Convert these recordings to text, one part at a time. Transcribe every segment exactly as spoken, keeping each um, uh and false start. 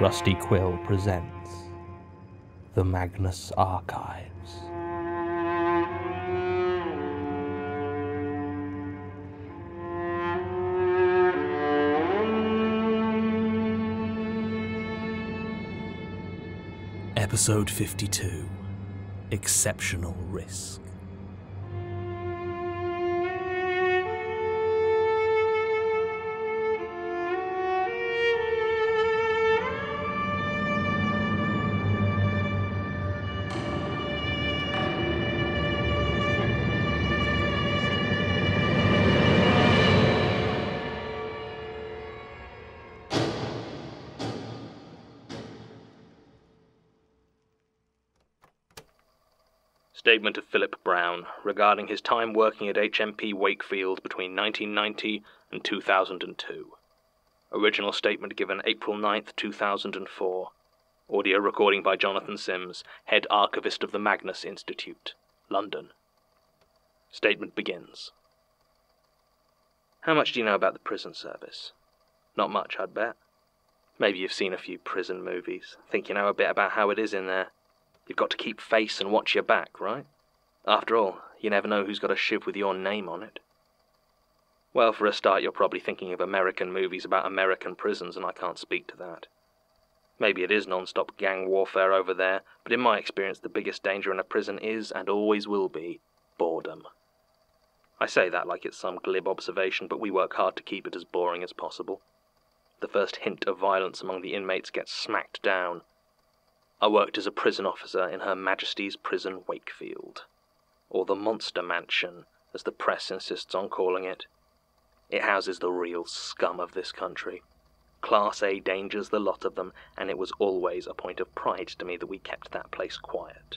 Rusty Quill presents The Magnus Archives. Episode fifty-two, Exceptional Risk. Statement of Philip Brown regarding his time working at H M P Wakefield between nineteen ninety and two thousand two. Original statement given April ninth, two thousand four. Audio recording by Jonathan Sims, Head Archivist of the Magnus Institute, London. Statement begins. How much do you know about the prison service? Not much, I'd bet. Maybe you've seen a few prison movies, think you know a bit about how it is in there. You've got to keep face and watch your back, right? After all, you never know who's got a shiv with your name on it. Well, for a start, you're probably thinking of American movies about American prisons, and I can't speak to that. Maybe it is non-stop gang warfare over there, but in my experience, the biggest danger in a prison is, and always will be, boredom. I say that like it's some glib observation, but we work hard to keep it as boring as possible. The first hint of violence among the inmates gets smacked down. I worked as a prison officer in Her Majesty's Prison Wakefield, or the Monster Mansion, as the press insists on calling it. It houses the real scum of this country. Class A dangers, the lot of them, and it was always a point of pride to me that we kept that place quiet.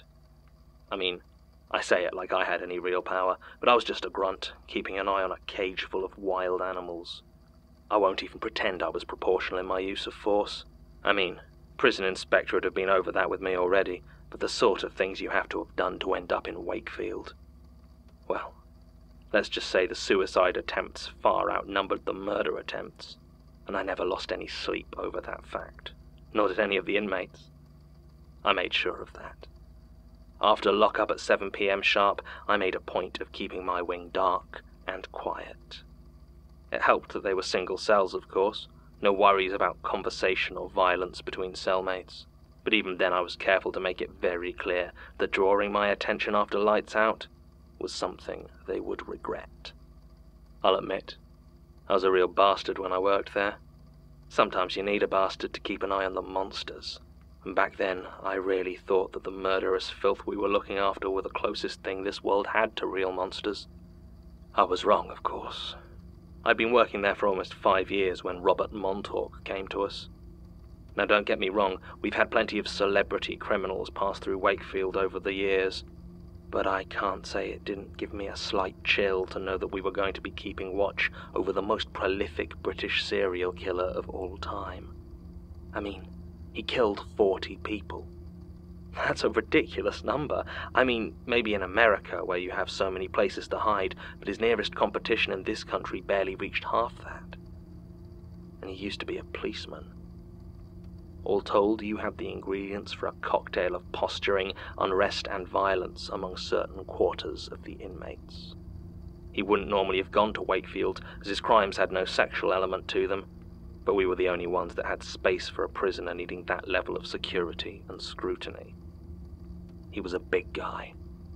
I mean, I say it like I had any real power, but I was just a grunt, keeping an eye on a cage full of wild animals. I won't even pretend I was proportional in my use of force. I mean, Prison Inspector would have been over that with me already, but the sort of things you have to have done to end up in Wakefield. Well, let's just say the suicide attempts far outnumbered the murder attempts, and I never lost any sleep over that fact, nor did any of the inmates. I made sure of that. After lock-up at seven p m sharp, I made a point of keeping my wing dark and quiet. It helped that they were single cells, of course. No worries about conversation or violence between cellmates. But even then I was careful to make it very clear that drawing my attention after lights out was something they would regret. I'll admit, I was a real bastard when I worked there. Sometimes you need a bastard to keep an eye on the monsters. And back then, I really thought that the murderous filth we were looking after were the closest thing this world had to real monsters. I was wrong, of course. I'd been working there for almost five years when Robert Montauk came to us. Now don't get me wrong, we've had plenty of celebrity criminals pass through Wakefield over the years, but I can't say it didn't give me a slight chill to know that we were going to be keeping watch over the most prolific British serial killer of all time. I mean, he killed forty people. That's a ridiculous number. I mean, maybe in America, where you have so many places to hide, but his nearest competition in this country barely reached half that. And he used to be a policeman. All told, you have the ingredients for a cocktail of posturing, unrest, and violence among certain quarters of the inmates. He wouldn't normally have gone to Wakefield, as his crimes had no sexual element to them, but we were the only ones that had space for a prisoner needing that level of security and scrutiny. He was a big guy.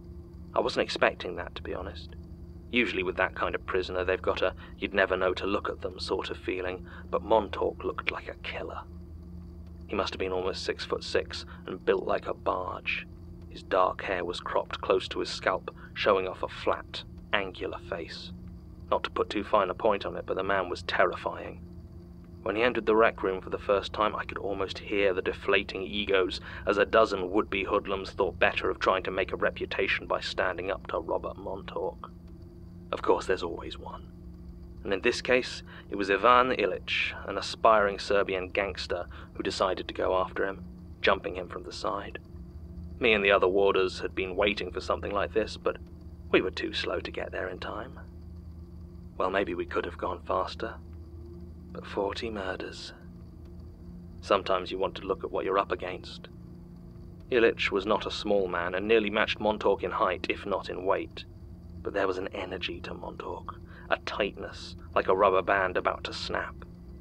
I wasn't expecting that, to be honest. Usually with that kind of prisoner, they've got a you'd never know to look at them sort of feeling, but Montauk looked like a killer. He must have been almost six foot six and built like a barge. His dark hair was cropped close to his scalp, showing off a flat, angular face. Not to put too fine a point on it, but the man was terrifying. When he entered the rec room for the first time, I could almost hear the deflating egos as a dozen would-be hoodlums thought better of trying to make a reputation by standing up to Robert Montauk. Of course, there's always one. And in this case, it was Ivan Ilić, an aspiring Serbian gangster who decided to go after him, jumping him from the side. Me and the other warders had been waiting for something like this, but we were too slow to get there in time. Well, maybe we could have gone faster. But forty murders. Sometimes you want to look at what you're up against. Illich was not a small man and nearly matched Montauk in height, if not in weight. But there was an energy to Montauk, a tightness, like a rubber band about to snap.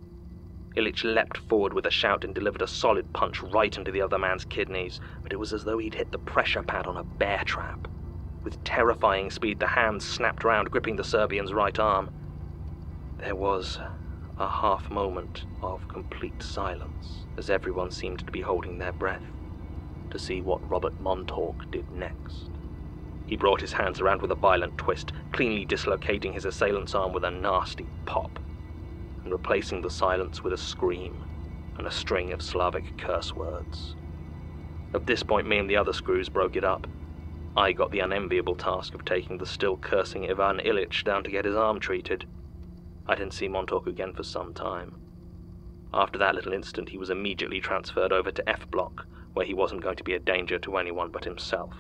Illich leapt forward with a shout and delivered a solid punch right into the other man's kidneys, but it was as though he'd hit the pressure pad on a bear trap. With terrifying speed, the hand snapped round, gripping the Serbian's right arm. There was a half moment of complete silence, as everyone seemed to be holding their breath, to see what Robert Montauk did next. He brought his hands around with a violent twist, cleanly dislocating his assailant's arm with a nasty pop, and replacing the silence with a scream and a string of Slavic curse words. At this point, me and the other screws broke it up. I got the unenviable task of taking the still cursing Ivan Illich down to get his arm treated. I didn't see Montauk again for some time. After that little incident, he was immediately transferred over to F Block, where he wasn't going to be a danger to anyone but himself.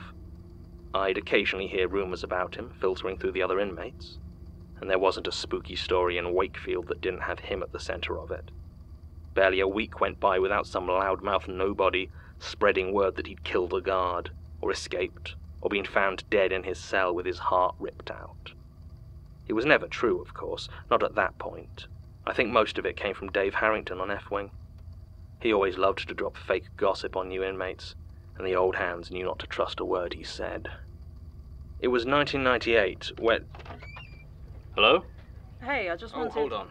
I'd occasionally hear rumours about him filtering through the other inmates, and there wasn't a spooky story in Wakefield that didn't have him at the centre of it. Barely a week went by without some loudmouth nobody spreading word that he'd killed a guard, or escaped, or been found dead in his cell with his heart ripped out. It was never true, of course, not at that point. I think most of it came from Dave Harrington on F-Wing. He always loved to drop fake gossip on new inmates, and the old hands knew not to trust a word he said. It was nineteen ninety-eight, when... Hello? Hey, I just Oh, wanted... hold on.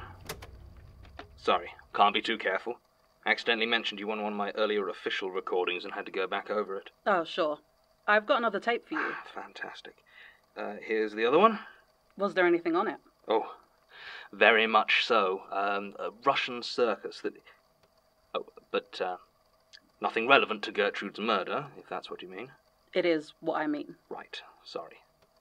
Sorry, can't be too careful. Accidentally mentioned you on one of my earlier official recordings and had to go back over it. Oh, sure. I've got another tape for you. Fantastic. Uh, here's the other one. Was there anything on it? Oh, very much so. Um, a Russian circus that... Oh, but, uh, nothing relevant to Gertrude's murder, if that's what you mean. It is what I mean. Right, sorry.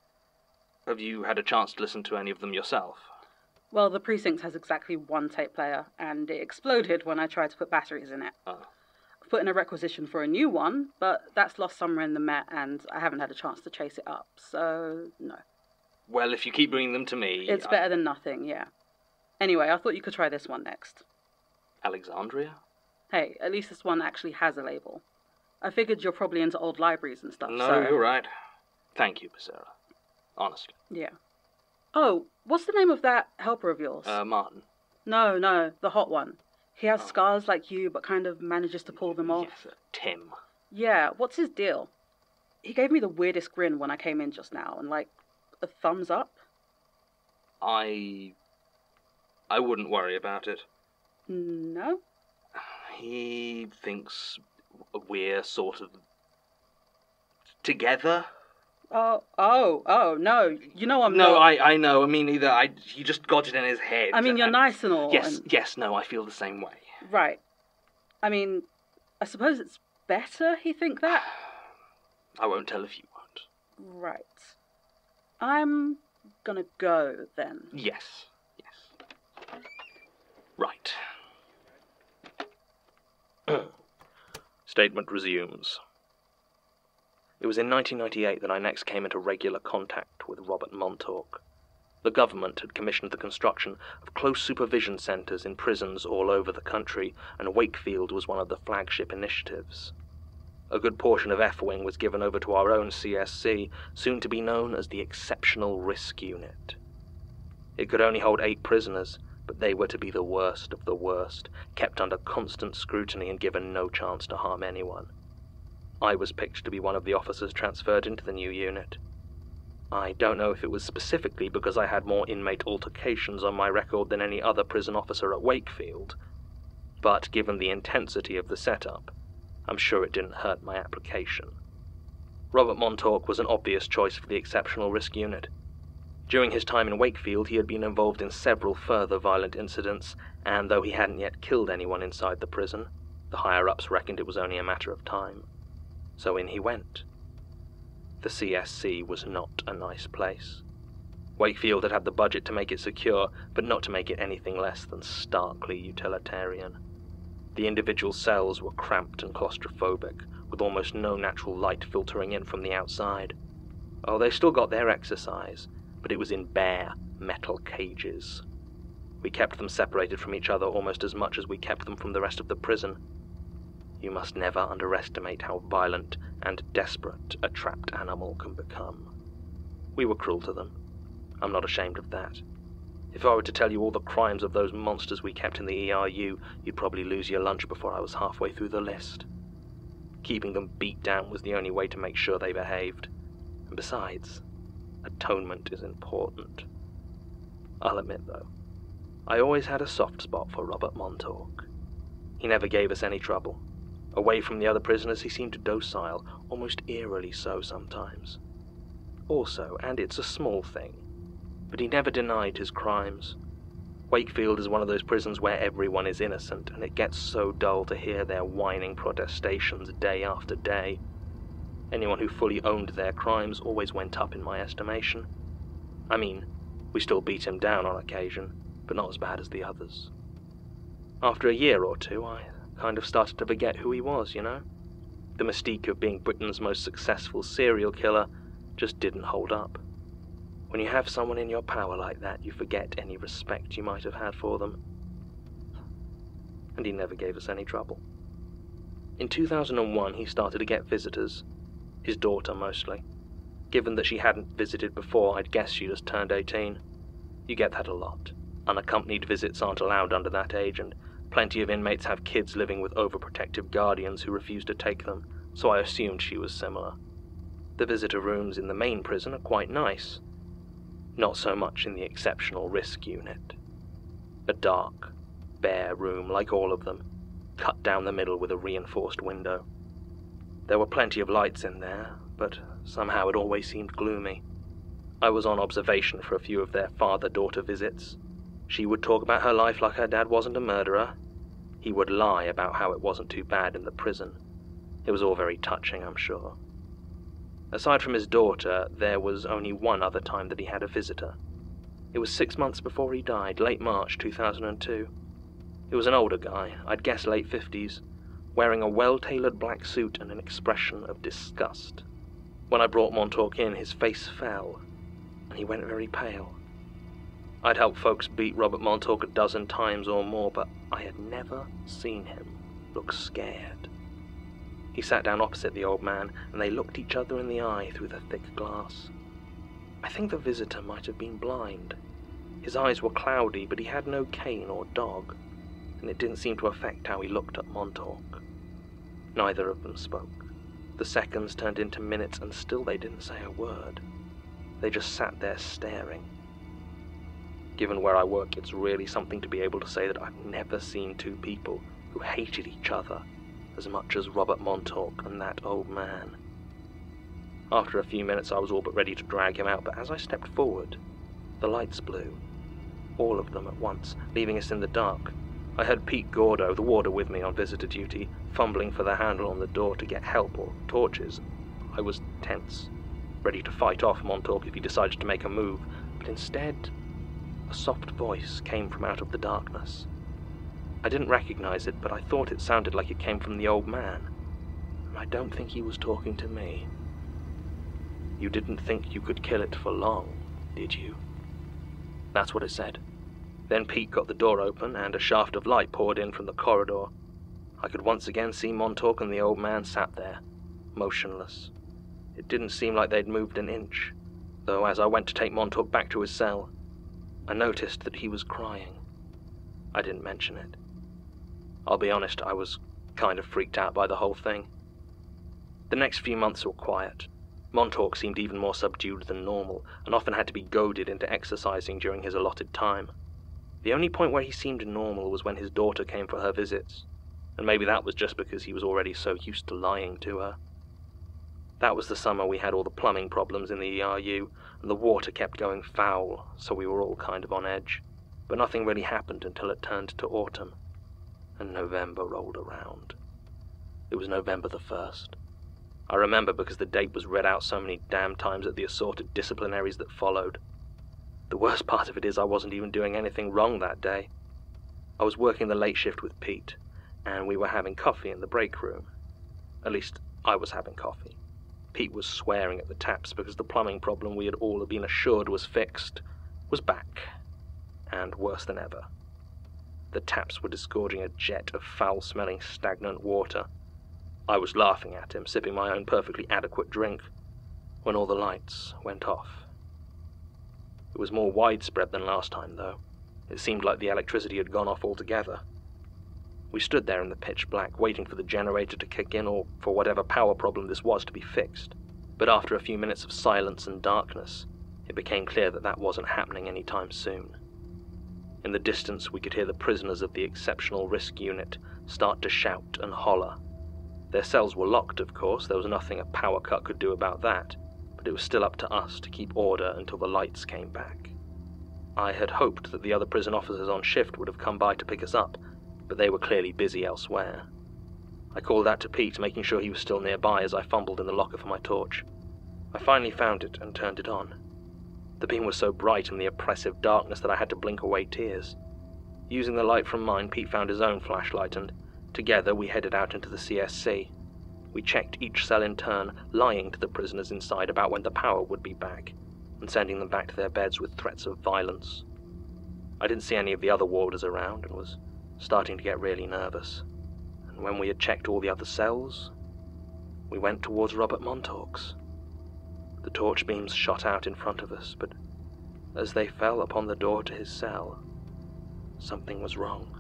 Have you had a chance to listen to any of them yourself? Well, the precinct has exactly one tape player, and it exploded when I tried to put batteries in it. Oh. I've put in a requisition for a new one, but that's lost somewhere in the Met, and I haven't had a chance to chase it up, so no. Well, if you keep bringing them to me... It's I... better than nothing, yeah. Anyway, I thought you could try this one next. Alexandria? Hey, at least this one actually has a label. I figured you're probably into old libraries and stuff, No, so... you're right. Thank you, Becerra. Honestly. Yeah. Oh, what's the name of that helper of yours? Uh, Martin. No, no, the hot one. He has Oh. scars like you, but kind of manages to pull them off. Yes, uh, Tim. Yeah, what's his deal? He gave me the weirdest grin when I came in just now, and like, a thumbs up. I... I wouldn't worry about it. No? He thinks we're sort of... together? Oh, oh, oh, no. You know I'm no, not... I, I know. I mean, either I... He just got it in his head. I mean, you're and- nice and all. Yes, and... yes, no, I feel the same way. Right. I mean, I suppose it's better he think that? I won't tell if you won't. Right. I'm gonna go, then. Yes, yes. Right. Statement resumes. It was in nineteen ninety-eight that I next came into regular contact with Robert Montauk. The government had commissioned the construction of close supervision centres in prisons all over the country, and Wakefield was one of the flagship initiatives. A good portion of F-Wing was given over to our own C S C, soon to be known as the Exceptional Risk Unit. It could only hold eight prisoners, but they were to be the worst of the worst, kept under constant scrutiny and given no chance to harm anyone. I was picked to be one of the officers transferred into the new unit. I don't know if it was specifically because I had more inmate altercations on my record than any other prison officer at Wakefield, but given the intensity of the setup, I'm sure it didn't hurt my application. Robert Montauk was an obvious choice for the Exceptional Risk Unit. During his time in Wakefield, he had been involved in several further violent incidents, and though he hadn't yet killed anyone inside the prison, the higher-ups reckoned it was only a matter of time. So in he went. The C S C was not a nice place. Wakefield had had the budget to make it secure, but not to make it anything less than starkly utilitarian. The individual cells were cramped and claustrophobic, with almost no natural light filtering in from the outside. Oh, they still got their exercise, but it was in bare, metal cages. We kept them separated from each other almost as much as we kept them from the rest of the prison, You must never underestimate how violent and desperate a trapped animal can become. We were cruel to them. I'm not ashamed of that. If I were to tell you all the crimes of those monsters we kept in the E R U, you'd probably lose your lunch before I was halfway through the list. Keeping them beat down was the only way to make sure they behaved. And besides, atonement is important. I'll admit, though, I always had a soft spot for Robert Montauk. He never gave us any trouble. Away from the other prisoners, he seemed docile, almost eerily so sometimes. Also, and it's a small thing, but he never denied his crimes. Wakefield is one of those prisons where everyone is innocent, and it gets so dull to hear their whining protestations day after day. Anyone who fully owned their crimes always went up in my estimation. I mean, we still beat him down on occasion, but not as bad as the others. After a year or two, I kind of started to forget who he was, you know? The mystique of being Britain's most successful serial killer just didn't hold up. When you have someone in your power like that, you forget any respect you might have had for them. And he never gave us any trouble. In two thousand one, he started to get visitors. His daughter, mostly. Given that she hadn't visited before, I'd guess she just turned eighteen. You get that a lot. Unaccompanied visits aren't allowed under that age, and plenty of inmates have kids living with overprotective guardians who refuse to take them, so I assumed she was similar. The visitor rooms in the main prison are quite nice. Not so much in the exceptional risk unit. A dark, bare room like all of them, cut down the middle with a reinforced window. There were plenty of lights in there, but somehow it always seemed gloomy. I was on observation for a few of their father-daughter visits. She would talk about her life like her dad wasn't a murderer. He would lie about how it wasn't too bad in the prison. It was all very touching, I'm sure. Aside from his daughter, there was only one other time that he had a visitor. It was six months before he died, late March two thousand two. It was an older guy, I'd guess late fifties, wearing a well-tailored black suit and an expression of disgust. When I brought Montauk in, his face fell, and he went very pale. I'd helped folks beat Robert Montauk a dozen times or more, but I had never seen him look scared. He sat down opposite the old man, and they looked each other in the eye through the thick glass. I think the visitor might have been blind. His eyes were cloudy, but he had no cane or dog, and it didn't seem to affect how he looked at Montauk. Neither of them spoke. The seconds turned into minutes, and still they didn't say a word. They just sat there staring. Given where I work, it's really something to be able to say that I've never seen two people who hated each other as much as Robert Montauk and that old man. After a few minutes, I was all but ready to drag him out, but as I stepped forward, the lights blew. All of them at once, leaving us in the dark. I heard Pete Gordo, the warder with me on visitor duty, fumbling for the handle on the door to get help or torches. I was tense, ready to fight off Montauk if he decided to make a move, but instead, a soft voice came from out of the darkness. I didn't recognize it, but I thought it sounded like it came from the old man, and I don't think he was talking to me. "You didn't think you could kill it for long, did you?" That's what it said. Then Pete got the door open, and a shaft of light poured in from the corridor. I could once again see Montauk and the old man sat there, motionless. It didn't seem like they'd moved an inch, though as I went to take Montauk back to his cell, I noticed that he was crying. I didn't mention it. I'll be honest, I was kind of freaked out by the whole thing. The next few months were quiet. Montauk seemed even more subdued than normal, and often had to be goaded into exercising during his allotted time. The only point where he seemed normal was when his daughter came for her visits, and maybe that was just because he was already so used to lying to her. That was the summer we had all the plumbing problems in the E R U, and the water kept going foul, so we were all kind of on edge. But nothing really happened until it turned to autumn, and November rolled around. It was November the first. I remember because the date was read out so many damn times at the assorted disciplinaries that followed. The worst part of it is I wasn't even doing anything wrong that day. I was working the late shift with Pete, and we were having coffee in the break room. At least, I was having coffee. Pete was swearing at the taps because the plumbing problem we had all been assured was fixed was back, and worse than ever. The taps were disgorging a jet of foul-smelling stagnant water, I was laughing at him, sipping my own perfectly adequate drink, when all the lights went off. It was more widespread than last time, though. It seemed like the electricity had gone off altogether. We stood there in the pitch black, waiting for the generator to kick in or for whatever power problem this was to be fixed. But after a few minutes of silence and darkness, it became clear that that wasn't happening any time soon. In the distance, we could hear the prisoners of the Exceptional Risk Unit start to shout and holler. Their cells were locked, of course. There was nothing a power cut could do about that, but it was still up to us to keep order until the lights came back. I had hoped that the other prison officers on shift would have come by to pick us up, but they were clearly busy elsewhere. I called out to Pete, making sure he was still nearby as I fumbled in the locker for my torch. I finally found it and turned it on. The beam was so bright in the oppressive darkness that I had to blink away tears. Using the light from mine, Pete found his own flashlight, and together we headed out into the C S C. We checked each cell in turn, lying to the prisoners inside about when the power would be back, and sending them back to their beds with threats of violence. I didn't see any of the other warders around and was starting to get really nervous. And when we had checked all the other cells, we went towards Robert Montauk's. The torch beams shot out in front of us, but as they fell upon the door to his cell, something was wrong.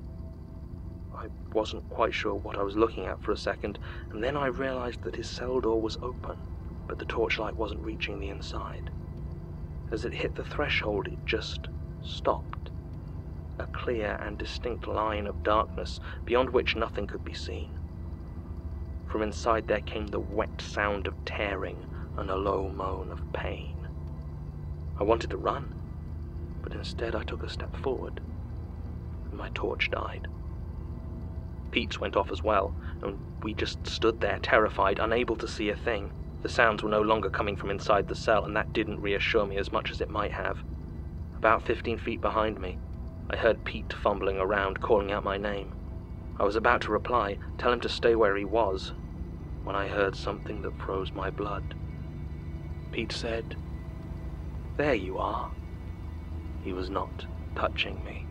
I wasn't quite sure what I was looking at for a second, and then I realized that his cell door was open, but the torchlight wasn't reaching the inside. As it hit the threshold, it just stopped. A clear and distinct line of darkness, beyond which nothing could be seen. From inside there came the wet sound of tearing and a low moan of pain. I wanted to run, but instead I took a step forward, and my torch died. Pete's went off as well, and we just stood there, terrified, unable to see a thing. The sounds were no longer coming from inside the cell, and that didn't reassure me as much as it might have. About fifteen feet behind me, I heard Pete fumbling around, calling out my name. I was about to reply, tell him to stay where he was, when I heard something that froze my blood. Pete said, "There you are." He was not touching me.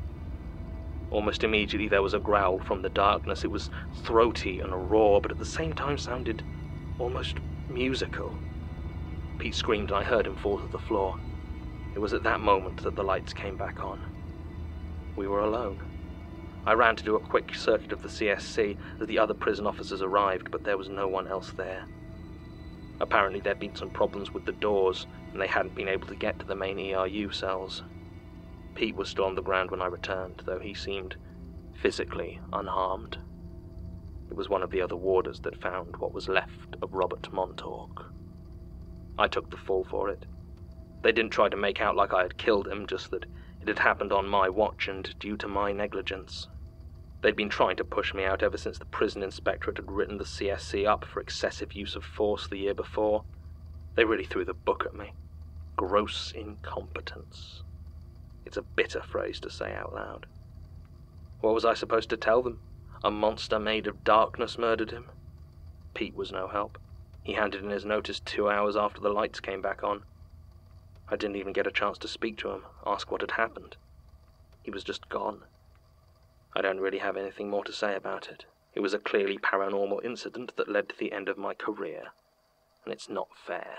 Almost immediately there was a growl from the darkness. It was throaty and raw, but at the same time sounded almost musical. Pete screamed and I heard him fall to the floor. It was at that moment that the lights came back on. We were alone. I ran to do a quick circuit of the C S C as the other prison officers arrived, but there was no one else there. Apparently there'd been some problems with the doors, and they hadn't been able to get to the main E R U cells. Pete was still on the ground when I returned, though he seemed physically unharmed. It was one of the other warders that found what was left of Robert Montauk. I took the fall for it. They didn't try to make out like I had killed him, just that it had happened on my watch and due to my negligence. They'd been trying to push me out ever since the prison inspectorate had written the C S C up for excessive use of force the year before. They really threw the book at me. Gross incompetence. It's a bitter phrase to say out loud. What was I supposed to tell them? A monster made of darkness murdered him? Pete was no help. He handed in his notice two hours after the lights came back on. I didn't even get a chance to speak to him, ask what had happened. He was just gone. I don't really have anything more to say about it. It was a clearly paranormal incident that led to the end of my career, and it's not fair.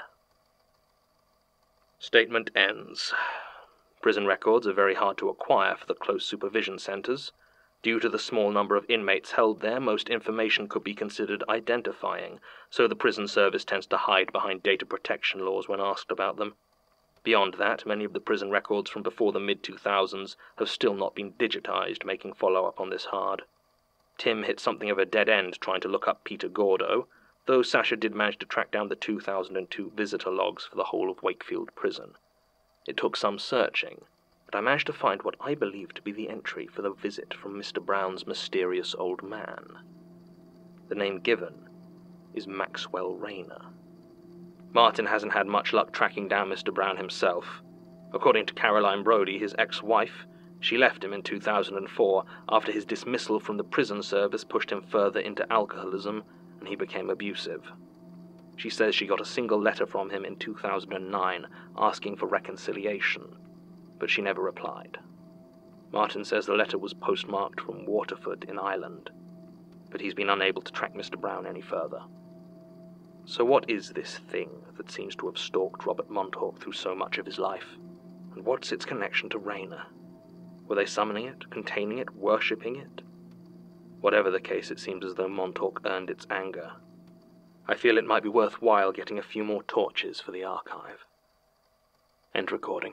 Statement ends. Prison records are very hard to acquire for the close supervision centers. Due to the small number of inmates held there, most information could be considered identifying, so the prison service tends to hide behind data protection laws when asked about them. Beyond that, many of the prison records from before the mid two thousands have still not been digitized, making follow-up on this hard. Tim hit something of a dead end trying to look up Peter Gordo, though Sasha did manage to track down the two thousand two visitor logs for the whole of Wakefield Prison. It took some searching, but I managed to find what I believe to be the entry for the visit from Mister Brown's mysterious old man. The name given is Maxwell Rayner. Martin hasn't had much luck tracking down Mister Brown himself. According to Caroline Brody, his ex-wife, she left him in two thousand four after his dismissal from the prison service pushed him further into alcoholism and he became abusive. She says she got a single letter from him in two thousand nine asking for reconciliation, but she never replied. Martin says the letter was postmarked from Waterford in Ireland. but he's been unable to track Mister Brown any further. So what is this thing that seems to have stalked Robert Montauk through so much of his life? And what's its connection to Rayner? Were they summoning it, containing it, worshipping it? Whatever the case, it seems as though Montauk earned its anger. I feel it might be worthwhile getting a few more torches for the archive. End recording.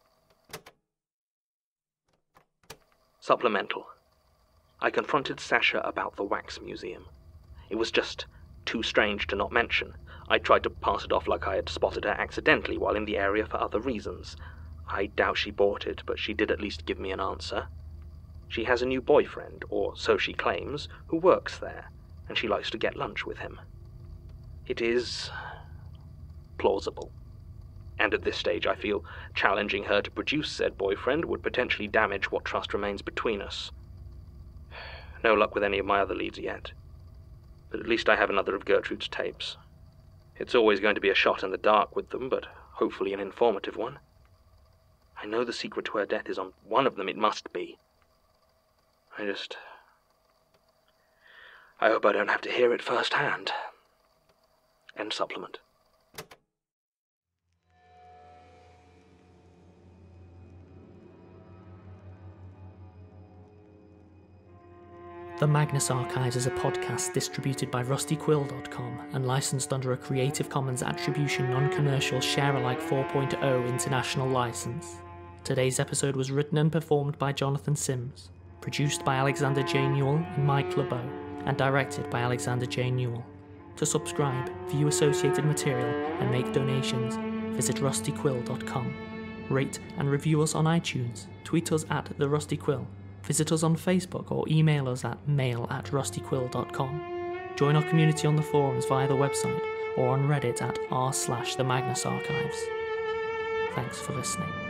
Supplemental. I confronted Sasha about the Wax Museum. It was just too strange to not mention. I tried to pass it off like I had spotted her accidentally while in the area for other reasons. I doubt she bought it, but she did at least give me an answer. She has a new boyfriend, or so she claims, who works there, and she likes to get lunch with him. It is plausible. And at this stage I feel challenging her to produce said boyfriend would potentially damage what trust remains between us. No luck with any of my other leads yet. But at least I have another of Gertrude's tapes. It's always going to be a shot in the dark with them, but hopefully an informative one. I know the secret to her death is on one of them, it must be. I just... I hope I don't have to hear it firsthand. End supplement. The Magnus Archives is a podcast distributed by rusty quill dot com and licensed under a Creative Commons Attribution Non-Commercial Share-alike four point oh international license. Today's episode was written and performed by Jonathan Sims, produced by Alexander J. Newell and Mike LeBeau, and directed by Alexander J. Newell. To subscribe, view associated material, and make donations, visit rusty quill dot com. Rate and review us on iTunes, tweet us at The Rusty Quill, visit us on Facebook or email us at mail at rusty quill dot com. Join our community on the forums via the website or on Reddit at r slash the Magnus Archives. Thanks for listening.